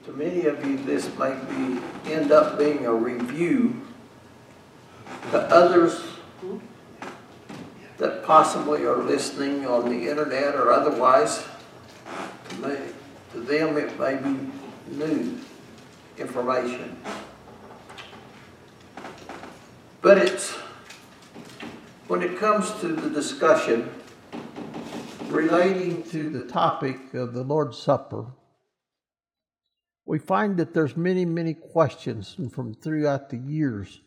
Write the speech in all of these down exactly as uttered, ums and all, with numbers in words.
To many of you, this may be end up being a review. To others that possibly are listening on the internet or otherwise, may, to them it may be new information. But it's, when it comes to the discussion relating to the topic of the Lord's Supper, we find that there's many, many questions from throughout the years.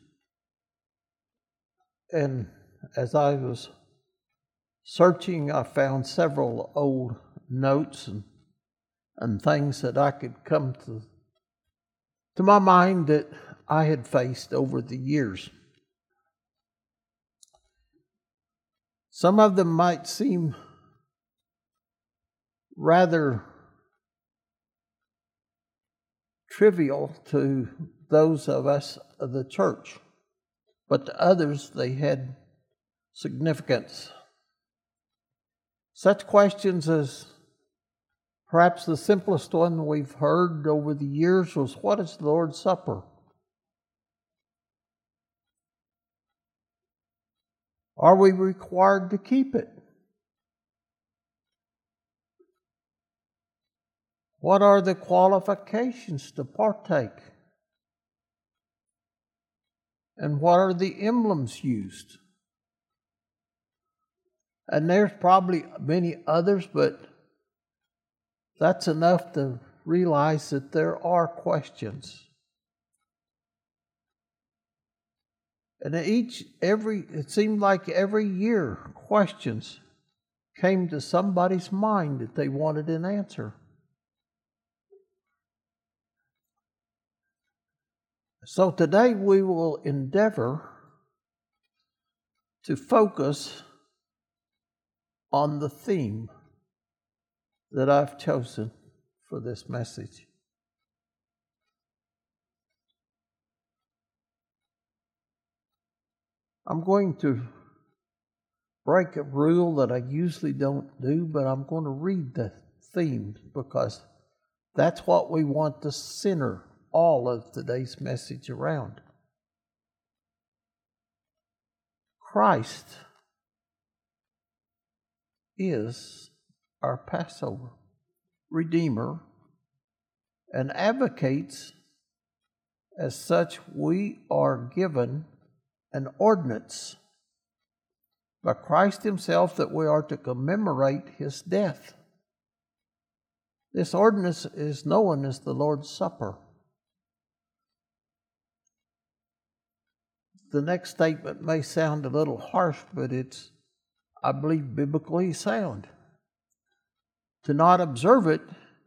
And as I was searching, I found several old notes and, and things that I could come to, to my mind that I had faced over the years. Some of them might seem rather trivial to those of us of the church, but to others they had significance. Such questions as perhaps the simplest one we've heard over the years was, what is the Lord's Supper? Are we required to keep it? What are the qualifications to partake? And what are the emblems used? And there's probably many others, but that's enough to realize that there are questions. And each, every, it seemed like every year, questions came to somebody's mind that they wanted an answer. So today we will endeavor to focus on the theme that I've chosen for this message. I'm going to break a rule that I usually don't do, but I'm going to read the theme because that's what we want to center all of today's message around. Christ is our Passover, Redeemer, and advocates. As such, we are given an ordinance by Christ Himself that we are to commemorate His death. This ordinance is known as the Lord's Supper. The next statement may sound a little harsh, but it's, I believe, biblically sound. To not observe it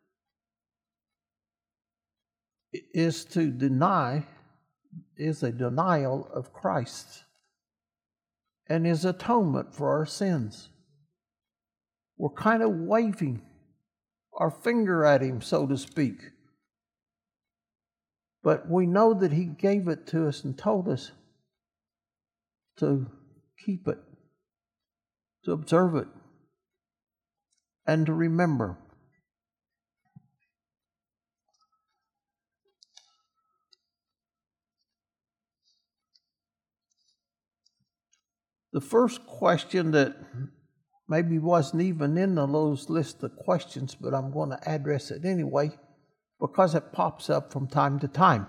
is to deny, is a denial of Christ and His atonement for our sins. We're kind of waving our finger at Him, so to speak. But we know that He gave it to us and told us to keep it, to observe it, and to remember. The first question that maybe wasn't even in the Lowe's list of questions, but I'm going to address it anyway because it pops up from time to time.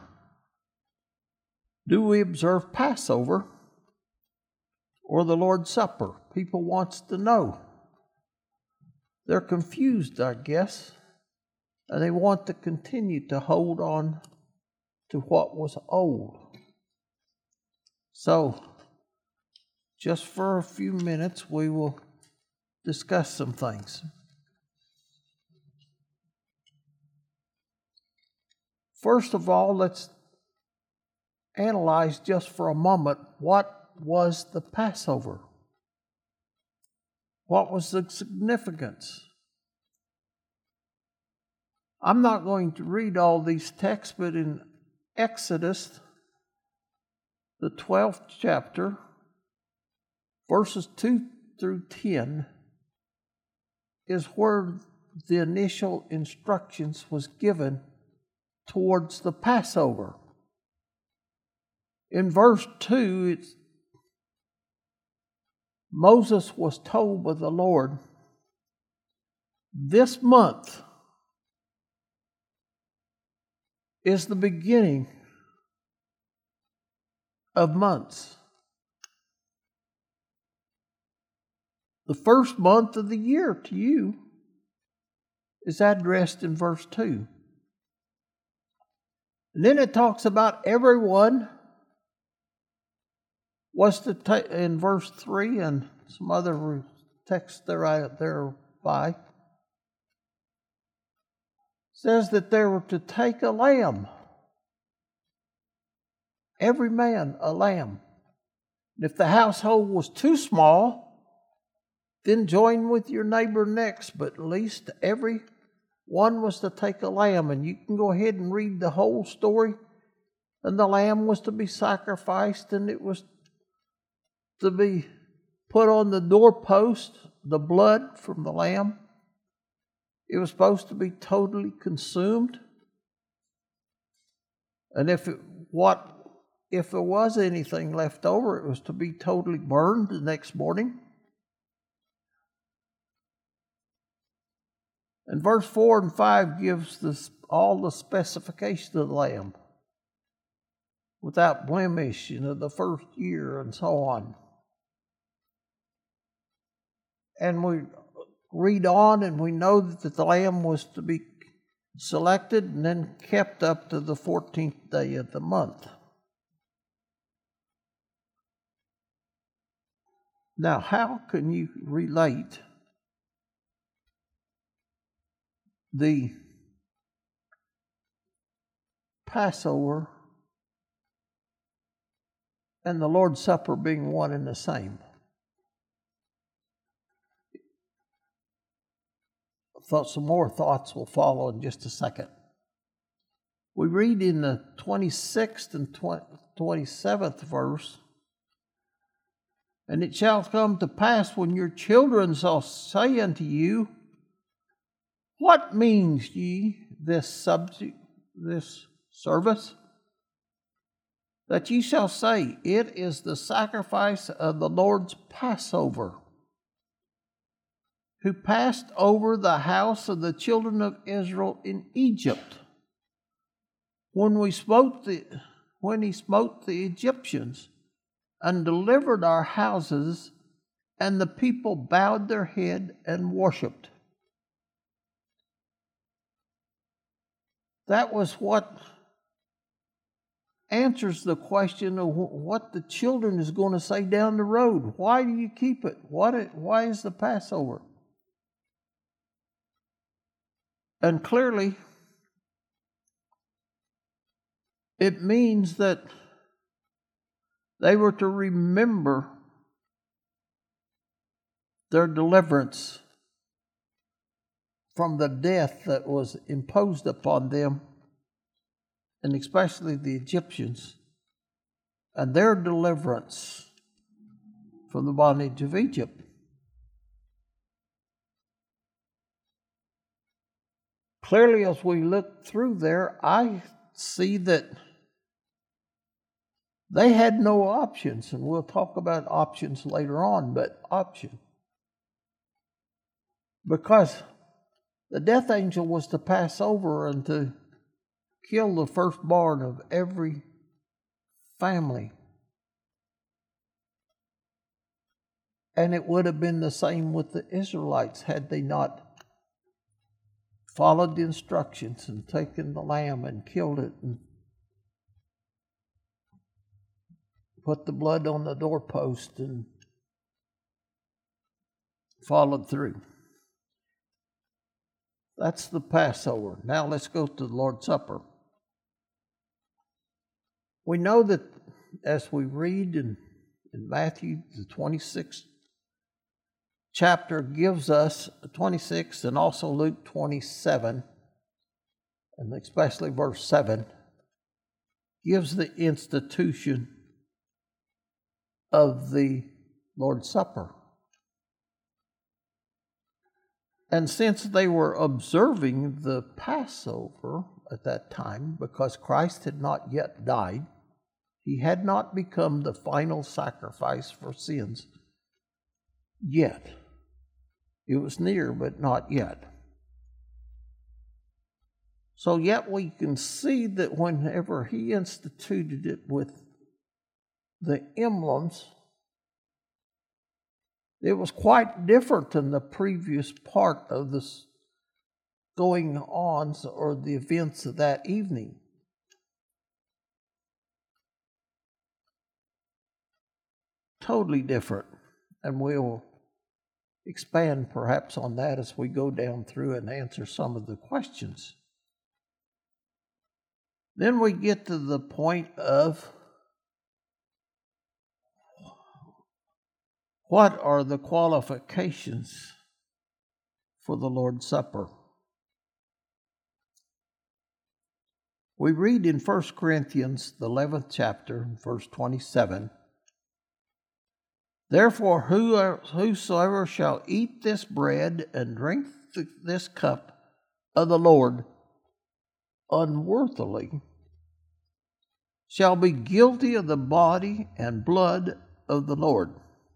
Do we observe Passover or the Lord's Supper? People wants to know. They're confused, I guess, and they want to continue to hold on to what was old. So, just for a few minutes, we will discuss some things. First of all, let's analyze just for a moment what was the Passover. What was the significance? I'm not going to read all these texts, but in Exodus, the twelfth chapter, verses two through ten, is where the initial instructions was given towards the Passover. In verse two, it's, Moses was told by the Lord, this month is the beginning of months. The first month of the year to you is addressed in verse two. And then it talks about everyone was to take, in verse three and some other text there right thereby, says that they were to take a lamb. Every man a lamb. And if the household was too small, then join with your neighbor next, but at least every one was to take a lamb. And you can go ahead and read the whole story. And the lamb was to be sacrificed, and it was to be put on the doorpost, the blood from the lamb. It was supposed to be totally consumed. And if it, what if there was anything left over, it was to be totally burned the next morning. And verse four and five gives this, all the specifications of the lamb. Without blemish, you know, the first year and so on. And we read on and we know that the lamb was to be selected and then kept up to the fourteenth day of the month. Now, how can you relate the Passover and the Lord's Supper being one and the same? Thought some more thoughts will follow in just a second. We read in the twenty-sixth and twenty-seventh verse, and it shall come to pass when your children shall say unto you, what means ye this subject, this service? That ye shall say, it is the sacrifice of the Lord's Passover, who passed over the house of the children of Israel in Egypt, when we smote the when he smote the Egyptians and delivered our houses, and the people bowed their head and worshipped. That was what answers the question of what the children is going to say down the road. Why do you keep it? What? Why is the Passover? And clearly, it means that they were to remember their deliverance from the death that was imposed upon them, and especially the Egyptians, and their deliverance from the bondage of Egypt. Clearly, as we look through there, I see that they had no options, and we'll talk about options later on, but option. Because the death angel was to pass over and to kill the firstborn of every family. And it would have been the same with the Israelites had they not followed the instructions and taken the lamb and killed it and put the blood on the doorpost and followed through. That's the Passover. Now let's go to the Lord's Supper. We know that as we read in, in Matthew, the twenty-sixth chapter gives us, twenty-six and also Luke twenty-seven, and especially verse seven, gives the institution of the Lord's Supper. And since they were observing the Passover at that time because Christ had not yet died. He had not become the final sacrifice for sins yet. It was near, but not yet. So yet we can see that whenever he instituted it with the emblems, it was quite different than the previous part of this going on or the events of that evening. Totally different. And we'll expand perhaps on that as we go down through and answer some of the questions. Then we get to the point of what are the qualifications for the Lord's Supper? We read in First Corinthians, the eleventh chapter, verse twenty-seven, "Therefore whosoever shall eat this bread and drink this cup of the Lord unworthily shall be guilty of the body and blood of the Lord.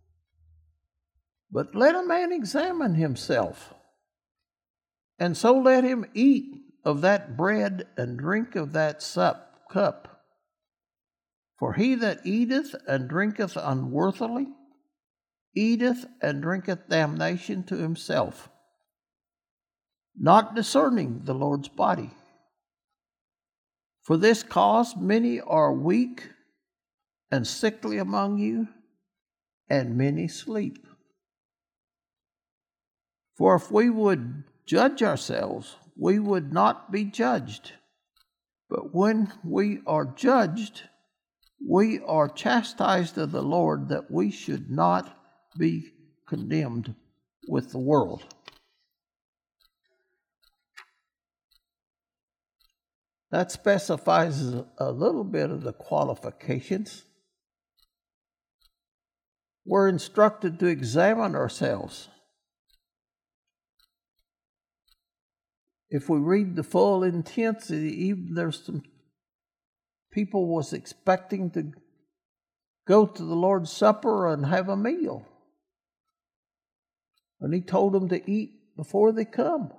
But let a man examine himself, and so let him eat of that bread and drink of that sup, cup. For he that eateth and drinketh unworthily eateth and drinketh damnation to himself, not discerning the Lord's body. For this cause many are weak and sickly among you, and many sleep. For if we would judge ourselves, we would not be judged. But when we are judged, we are chastised of the Lord, that we should not be condemned with the world." That specifies a little bit of the qualifications. We're instructed to examine ourselves. If we read the full intensity, even there's some people was expecting to go to the Lord's Supper and have a meal. And he told them to eat before they come.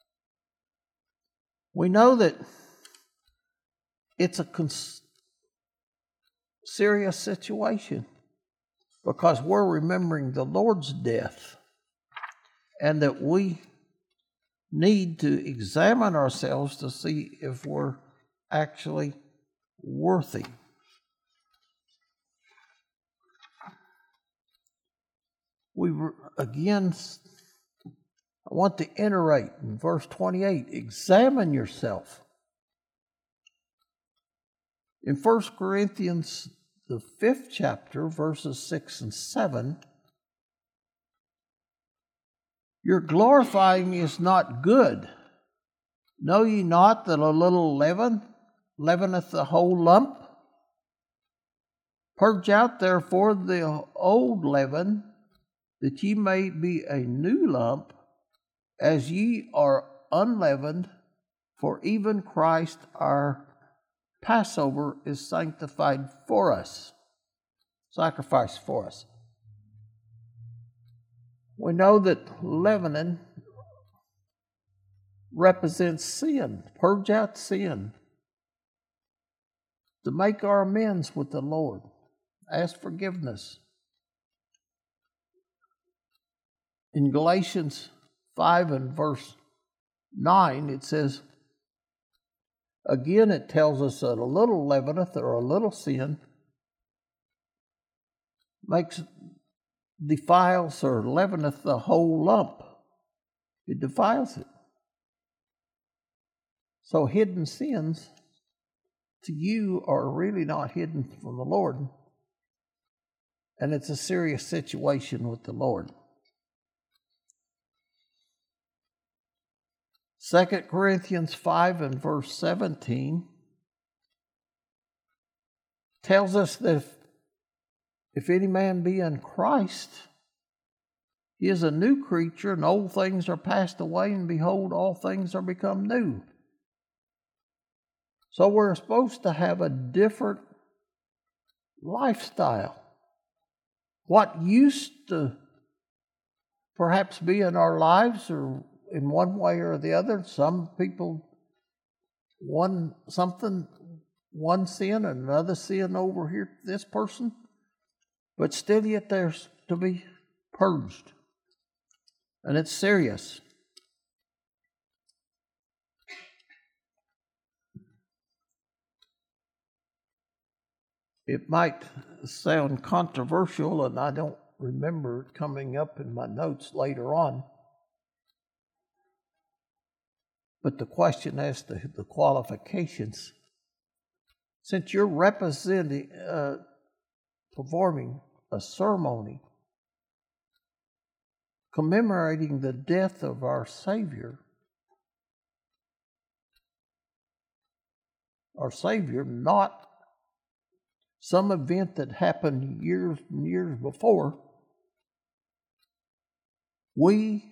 We know that it's a cons- serious situation because we're remembering the Lord's death, and that we need to examine ourselves to see if we're actually worthy. We again, I want to iterate in verse twenty-eight, examine yourself. In First Corinthians, the fifth chapter, verses six and seven, your glorifying is not good. Know ye not that a little leaven leaveneth the whole lump? Purge out therefore the old leaven, that ye may be a new lump, as ye are unleavened, for even Christ our Passover is sanctified for us, sacrificed for us. We know that leavening represents sin. Purge out sin to make our amends with the Lord. Ask forgiveness. In Galatians five and verse nine, it says, again, it tells us that a little leaveneth, or a little sin, makes, defiles or leaveneth the whole lump. It defiles it. So hidden sins to you are really not hidden from the Lord. And it's a serious situation with the Lord. Second Corinthians five and verse seventeen tells us that if, if any man be in Christ, he is a new creature, and old things are passed away, and behold, all things are become new. So we're supposed to have a different lifestyle. What used to perhaps be in our lives, or in one way or the other, some people one something, one sin, another sin over here, this person, but still yet there's to be purged. And it's serious. It might sound controversial, and I don't remember it coming up in my notes later on. But the question as to the qualifications, since you're representing, uh, performing a ceremony commemorating the death of our Savior, our Savior, not some event that happened years and years before, we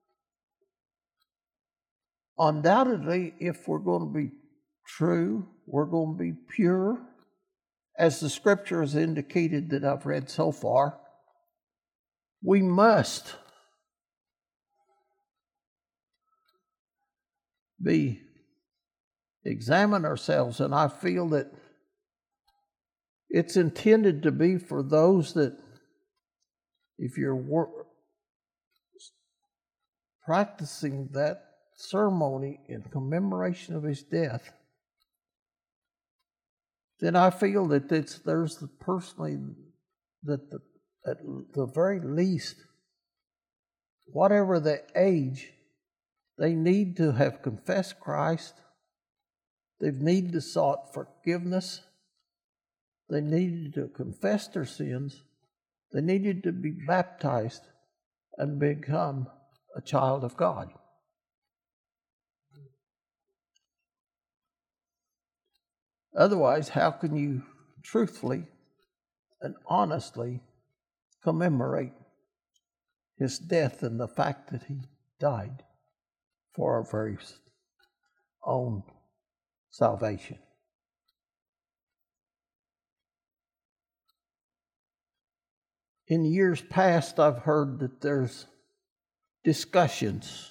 undoubtedly, if we're going to be true, we're going to be pure, as the scripture has indicated that I've read so far, we must be examine ourselves. And I feel that it's intended to be for those that, if you're wor- practicing that ceremony in commemoration of his death, then I feel that it's, there's the personally that the, at the very least, whatever the age, they need to have confessed Christ. They need to sought forgiveness. They needed to confess their sins. They needed to be baptized and become a child of God. Otherwise, how can you truthfully and honestly commemorate his death and the fact that he died for our very own salvation? In years past, I've heard that there's discussions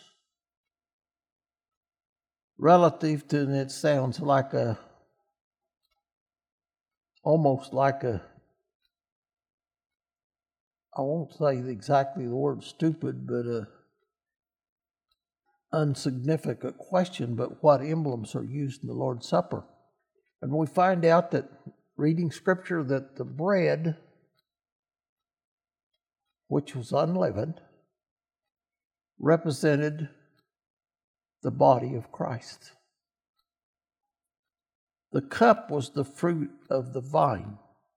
relative to, and it sounds like a, almost like a, I won't say exactly the word stupid, but a insignificant question, but what emblems are used in the Lord's Supper. And we find out that, reading scripture, that the bread, which was unleavened, represented the body of Christ. The cup was the fruit of the vine.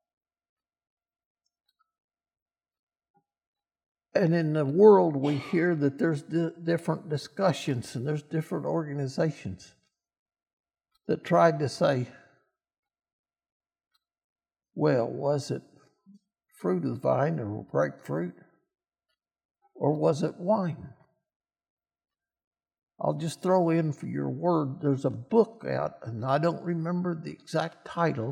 And in the world, we hear that there's di- different discussions and there's different organizations that tried to say, well, was it fruit of the vine or grapefruit? Or was it wine? I'll just throw in for your word, there's a book out, and I don't remember the exact title,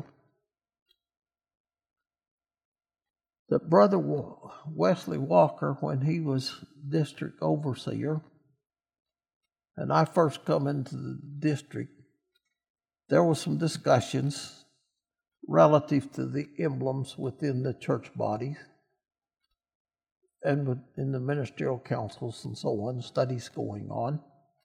that Brother Wesley Walker, when he was district overseer, and I first come into the district, there were some discussions relative to the emblems within the church body and in the ministerial councils and so on, studies going on.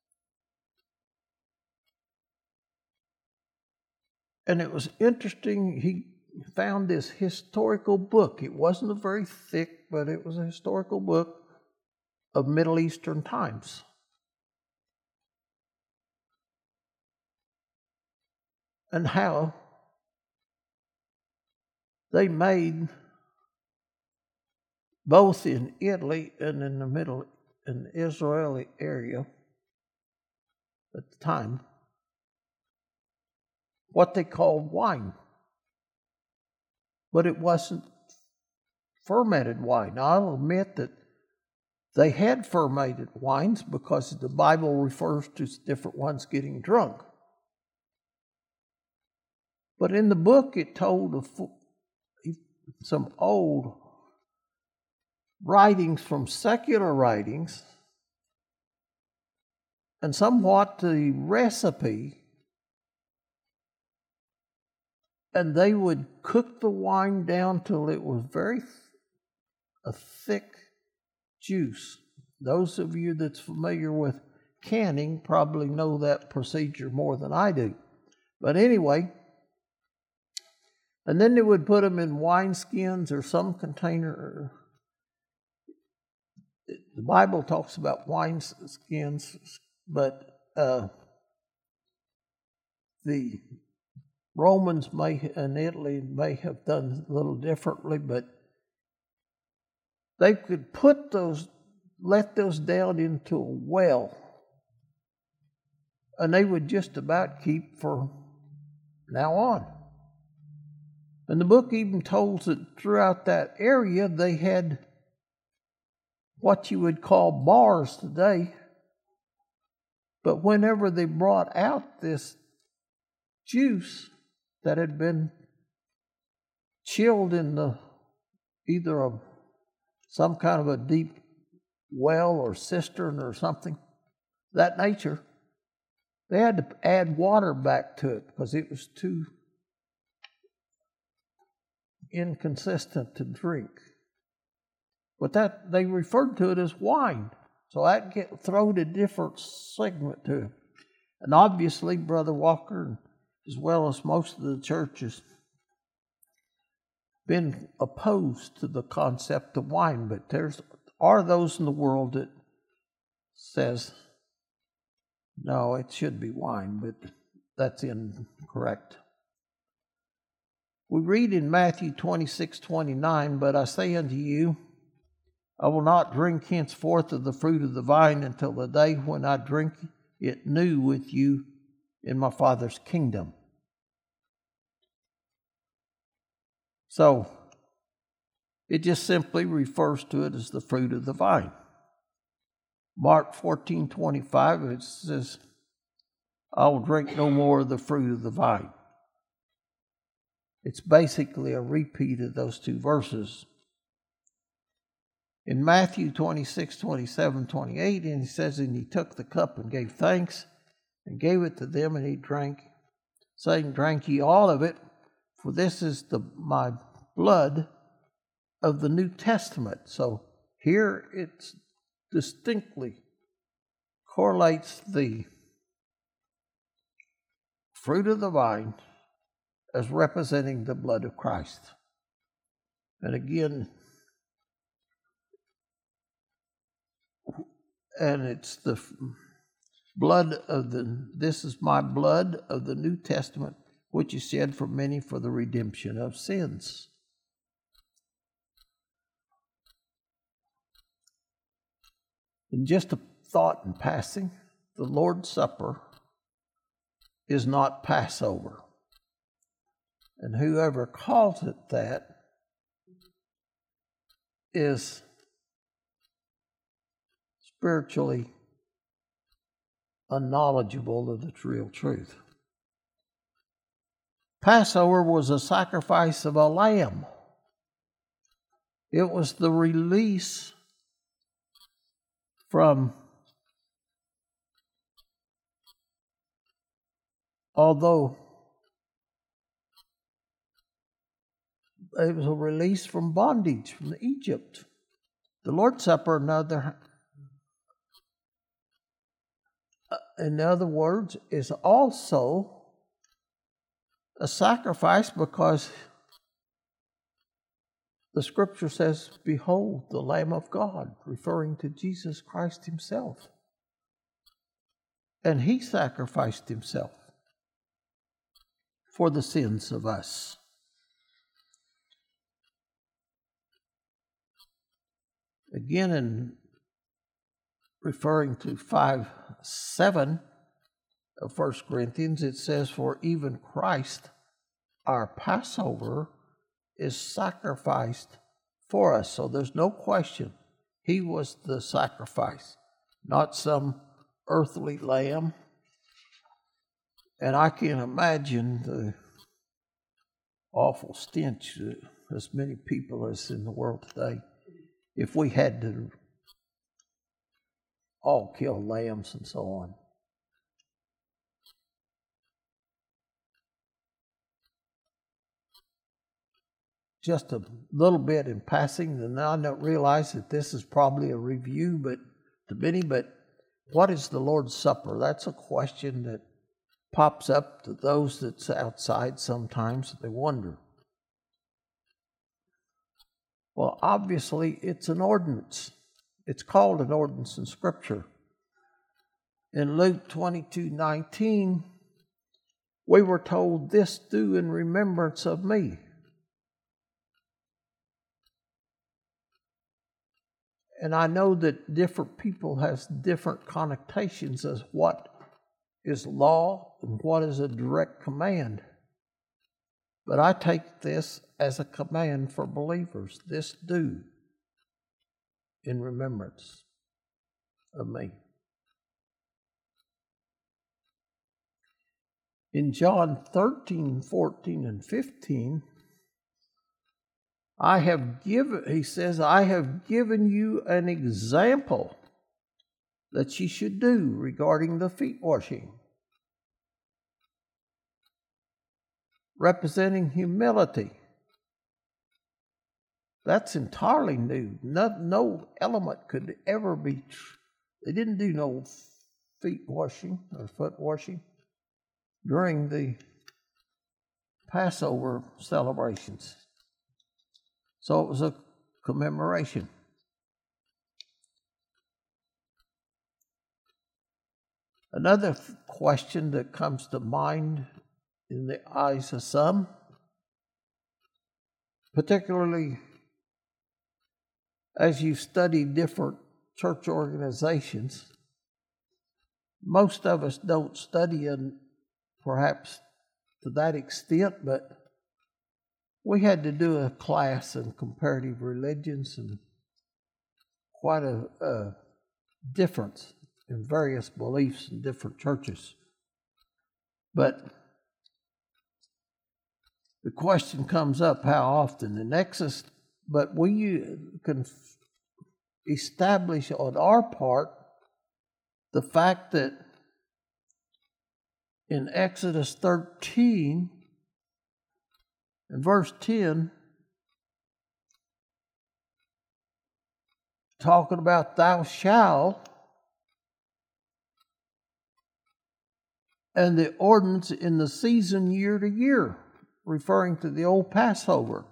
And it was interesting, he found this historical book. It wasn't a very thick, but it was a historical book of Middle Eastern times. And how they made, both in Italy and in the Middle, in the Israeli area at the time, what they called wine. But it wasn't fermented wine. I'll admit that they had fermented wines because the Bible refers to different ones getting drunk. But in the book, it told of some old writings from secular writings, and somewhat the recipe, and they would cook the wine down till it was very th- a thick juice. Those of you that's familiar with canning probably know that procedure more than I do. But anyway, and then they would put them in wineskins or some container. The Bible talks about wineskins, but uh, the Romans may and Italy may have done a little differently, but they could put those, let those down into a well, and they would just about keep for now on. And the book even tells that throughout that area they had what you would call bars today. But whenever they brought out this juice that had been chilled in the either a some kind of a deep well or cistern or something, that nature, they had to add water back to it because it was too inconsistent to drink. But that they referred to it as wine. So that get, throwed a different segment to it. And obviously, Brother Walker, as well as most of the churches, been opposed to the concept of wine. But there's are those in the world that says, no, it should be wine, but that's incorrect. We read in Matthew twenty-six twenty-nine, but I say unto you, I will not drink henceforth of the fruit of the vine until the day when I drink it new with you in my Father's kingdom. So, it just simply refers to it as the fruit of the vine. Mark fourteen twenty-five, it says, I will drink no more of the fruit of the vine. It's basically a repeat of those two verses. In Matthew twenty-six, twenty-seven, twenty-eight, and he says, and he took the cup and gave thanks, and gave it to them, and he drank, saying, drank ye all of it, for this is the my blood of the New Testament. So here it distinctly correlates the fruit of the vine as representing the blood of Christ. And again, and it's the blood of the, this is my blood of the New Testament, which is shed for many for the redemption of sins. And just a thought in passing, the Lord's Supper is not Passover. And whoever calls it that is spiritually unknowledgeable of the real truth. Passover was a sacrifice of a lamb. It was the release from, although it was a release from bondage from Egypt. The Lord's Supper, another, in other words, is also a sacrifice because the Scripture says, behold, the Lamb of God, referring to Jesus Christ himself. And he sacrificed himself for the sins of us. Again, in referring to five seven of First Corinthians, it says, for even Christ, our Passover, is sacrificed for us. So there's no question. He was the sacrifice, not some earthly lamb. And I can imagine the awful stench to as many people as in the world today. If we had to all kill lambs and so on. Just a little bit in passing, and I don't realize that this is probably a review, but to many, but what is the Lord's Supper? That's a question that pops up to those that's outside sometimes. They wonder. Well, obviously, it's an ordinance. It's called an ordinance in Scripture. In Luke twenty-two nineteen, we were told, "This do in remembrance of me." And I know that different people has different connotations as what is law and what is a direct command. But I take this as a command for believers. This do in remembrance of me. In John thirteen, fourteen, and fifteen, I have given, he says, I have given you an example that you should do regarding the feet washing, representing humility. That's entirely new. No, no element could ever be, they didn't do no feet washing or foot washing during the Passover celebrations. So it was a commemoration. Another question that comes to mind in the eyes of some, particularly as you study different church organizations, most of us don't study in perhaps to that extent, but we had to do a class in comparative religions and quite a, a difference in various beliefs in different churches. But the question comes up, how often? In Exodus, but we can establish on our part the fact that in Exodus thirteen, in verse ten, talking about thou shalt, and the ordinance in the season year to year, referring to the old Passover.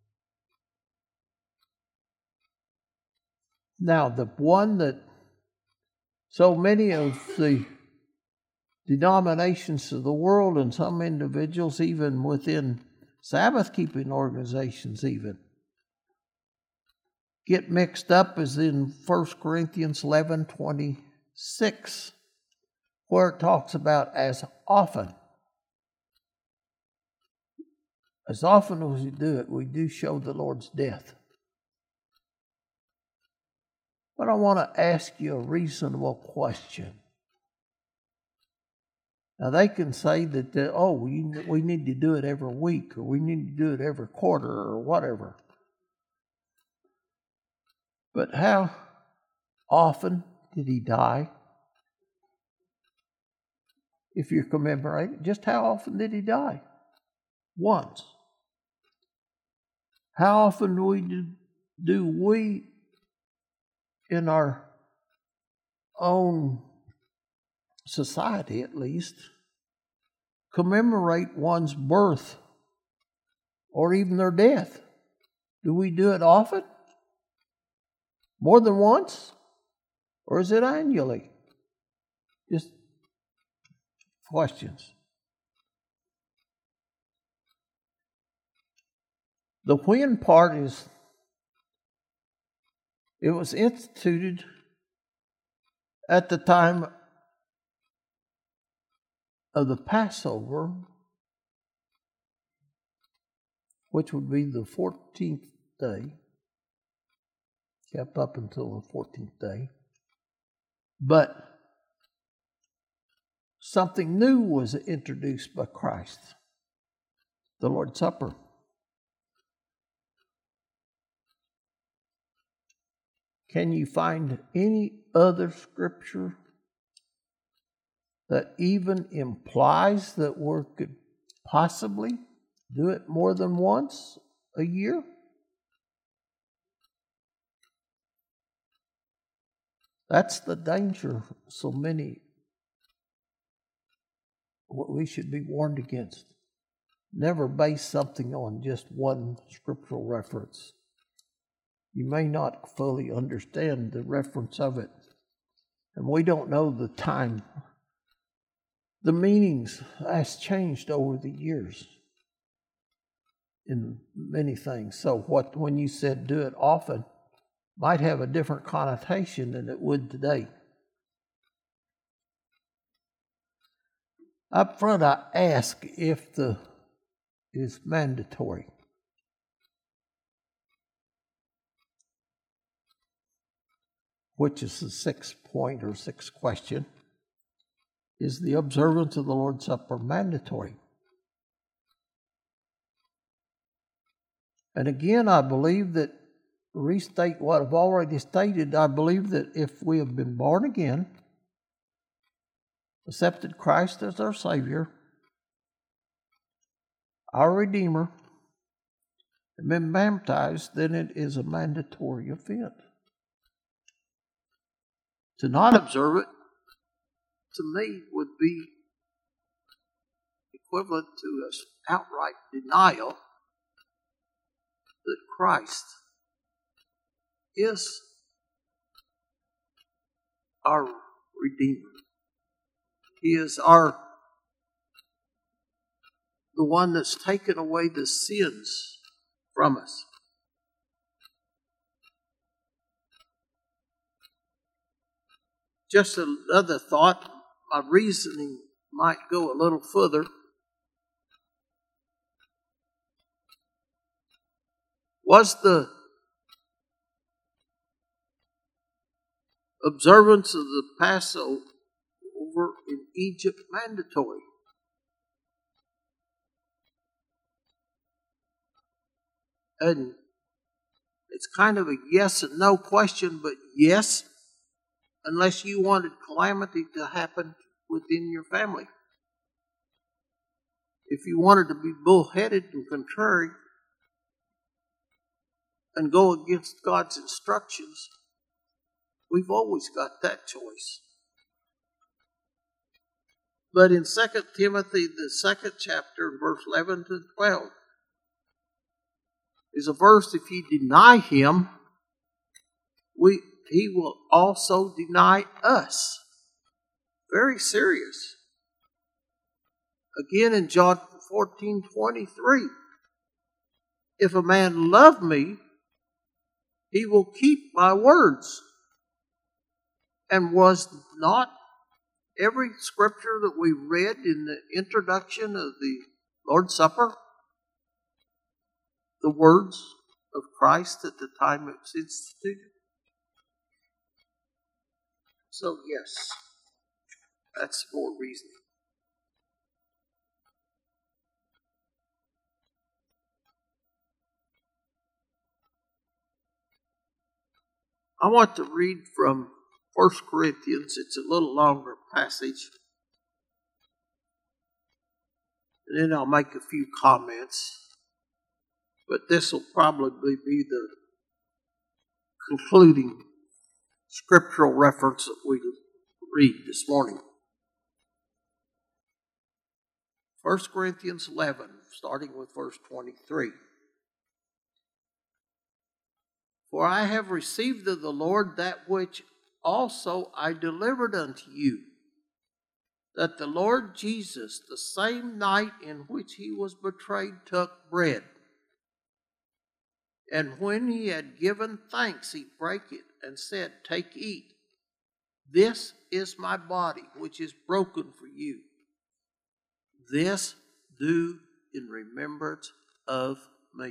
Now, the one that so many of the denominations of the world and some individuals, even within Sabbath-keeping organizations even, get mixed up is in First Corinthians eleven twenty-six, where it talks about as often. As often as we do it, we do show the Lord's death. But I want to ask you a reasonable question. Now, they can say that, they, oh, we, we need to do it every week, or we need to do it every quarter, or whatever. But how often did he die? If you're commemorating, just how often did he die? Once. How often do we do, do we, in our own society at least, commemorate one's birth or even their death? Do we do it often? More than once? Or is it annually? Just questions. The when part is, it was instituted at the time of the Passover, which would be the fourteenth day, kept up until the fourteenth day. But something new was introduced by Christ, the Lord's Supper. Can you find any other scripture that even implies that we could possibly do it more than once a year? That's the danger so many, what we should be warned against. Never base something on just one scriptural reference. You may not fully understand the reference of it. And we don't know the time. The meanings has changed over the years in many things. So what when you said do it often might have a different connotation than it would today. Up front, I ask if the is mandatory. Which is the sixth point or sixth question. Is the observance of the Lord's Supper mandatory? And again, I believe that, restate what I've already stated, I believe that if we have been born again, accepted Christ as our Savior, our Redeemer, and been baptized, then it is a mandatory event. To not observe it, to me, would be equivalent to an outright denial that Christ is our Redeemer. He is our the one that's taken away the sins from us. Just another thought, my reasoning might go a little further. Was the observance of the Passover in Egypt mandatory? And it's kind of a yes and no question, but yes, unless you wanted calamity to happen within your family. If you wanted to be bullheaded and contrary and go against God's instructions, we've always got that choice. But in Second Timothy, the second chapter, verse eleven to twelve, is a verse, if you deny him, we he will also deny us. Very serious. Again in John fourteen twenty-three, if a man love me, he will keep my words. And was not every scripture that we read in the introduction of the Lord's Supper the words of Christ at the time it was instituted? So yes, that's more reasoning. I want to read from First Corinthians. It's a little longer passage. And then I'll make a few comments. But this will probably be the concluding scriptural reference that we read this morning. First Corinthians eleven, starting with verse twenty-three. For I have received of the Lord that which also I delivered unto you, that the Lord Jesus, the same night in which he was betrayed, took bread. And when he had given thanks, he brake it and said, Take, eat. This is my body, which is broken for you. This do in remembrance of me.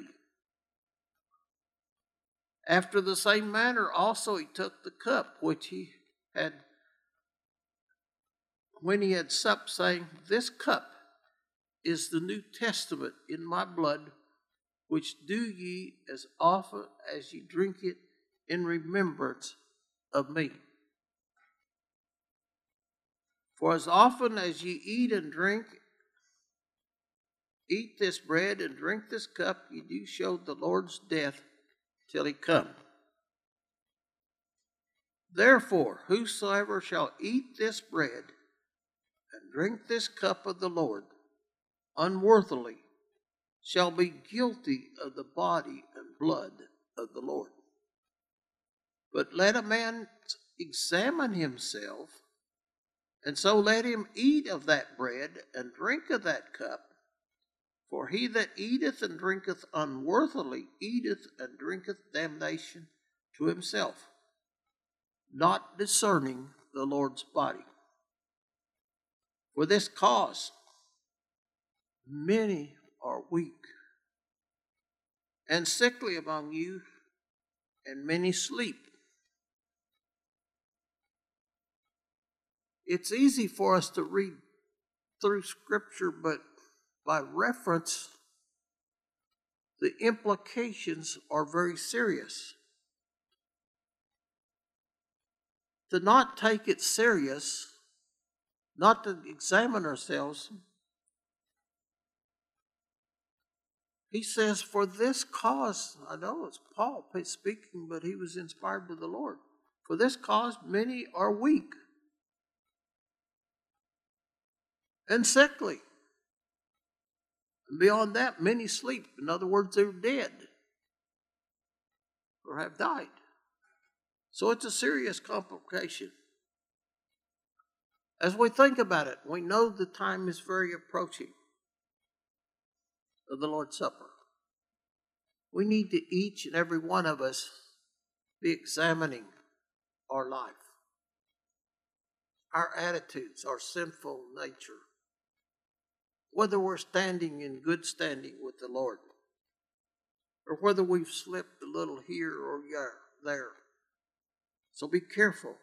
After the same manner also he took the cup, which he had, when he had supped, saying, This cup is the New Testament in my blood, which do ye as often as ye drink it in remembrance of me. For as often as ye eat and drink, eat this bread and drink this cup, ye do show the Lord's death till he come. Therefore, whosoever shall eat this bread and drink this cup of the Lord unworthily shall be guilty of the body and blood of the Lord. But let a man examine himself, and so let him eat of that bread and drink of that cup. For he that eateth and drinketh unworthily eateth and drinketh damnation to himself, not discerning the Lord's body. For this cause many are weak and sickly among you, and many sleep. It's easy for us to read through Scripture, but by reference, the implications are very serious. To not take it serious, not to examine ourselves, he says, for this cause, I know it's Paul speaking, but he was inspired by the Lord. For this cause many are weak and sickly. And beyond that, many sleep. In other words, they're dead or have died. So it's a serious complication. As we think about it, we know the time is very approaching of the Lord's Supper. We need to, each and every one of us, be examining our life, our attitudes, our sinful nature, whether we're standing in good standing with the Lord, or whether we've slipped a little here or there. So be careful.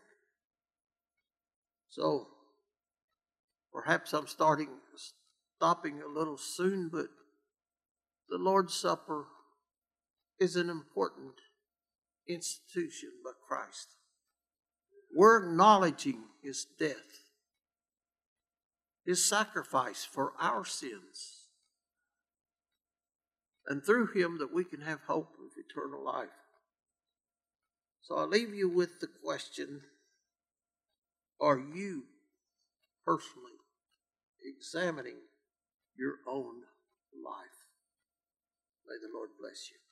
So perhaps I'm starting, stopping a little soon, but the Lord's Supper is an important institution by Christ. We're acknowledging his death, his sacrifice for our sins, and through him that we can have hope of eternal life. So I leave you with the question, are you personally examining your own life? May the Lord bless you.